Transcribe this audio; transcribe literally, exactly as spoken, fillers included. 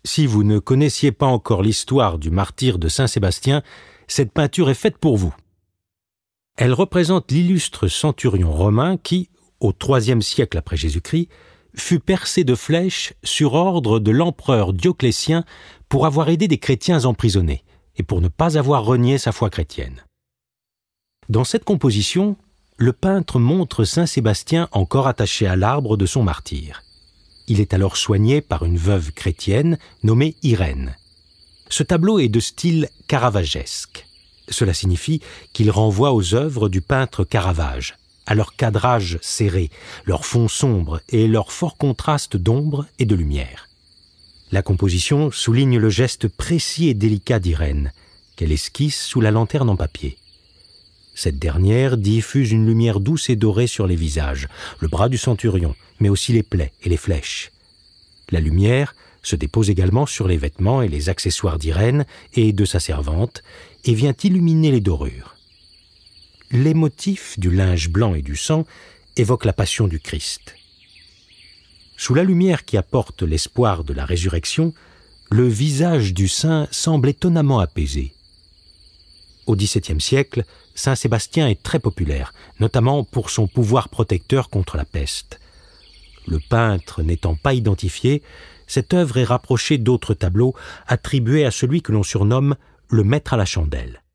Si vous ne connaissiez pas encore l'histoire du martyre de Saint Sébastien, cette peinture est faite pour vous. Elle représente l'illustre centurion romain qui, au troisième siècle après Jésus-Christ, fut percé de flèches sur ordre de l'empereur Dioclétien pour avoir aidé des chrétiens emprisonnés et pour ne pas avoir renié sa foi chrétienne. Dans cette composition, le peintre montre Saint Sébastien encore attaché à l'arbre de son martyre. Il est alors soigné par une veuve chrétienne nommée Irène. Ce tableau est de style caravagesque. Cela signifie qu'il renvoie aux œuvres du peintre Caravage, à leur cadrage serré, leur fond sombre et leur fort contraste d'ombre et de lumière. La composition souligne le geste précis et délicat d'Irène, qu'elle esquisse sous la lanterne en papier. Cette dernière diffuse une lumière douce et dorée sur les visages, le bras du centurion, mais aussi les plaies et les flèches. La lumière se dépose également sur les vêtements et les accessoires d'Irène et de sa servante et vient illuminer les dorures. Les motifs du linge blanc et du sang évoquent la passion du Christ. Sous la lumière qui apporte l'espoir de la résurrection, le visage du saint semble étonnamment apaisé. Au dix-septième siècle, Saint Sébastien est très populaire, notamment pour son pouvoir protecteur contre la peste. Le peintre n'étant pas identifié, cette œuvre est rapprochée d'autres tableaux attribués à celui que l'on surnomme le maître à la chandelle.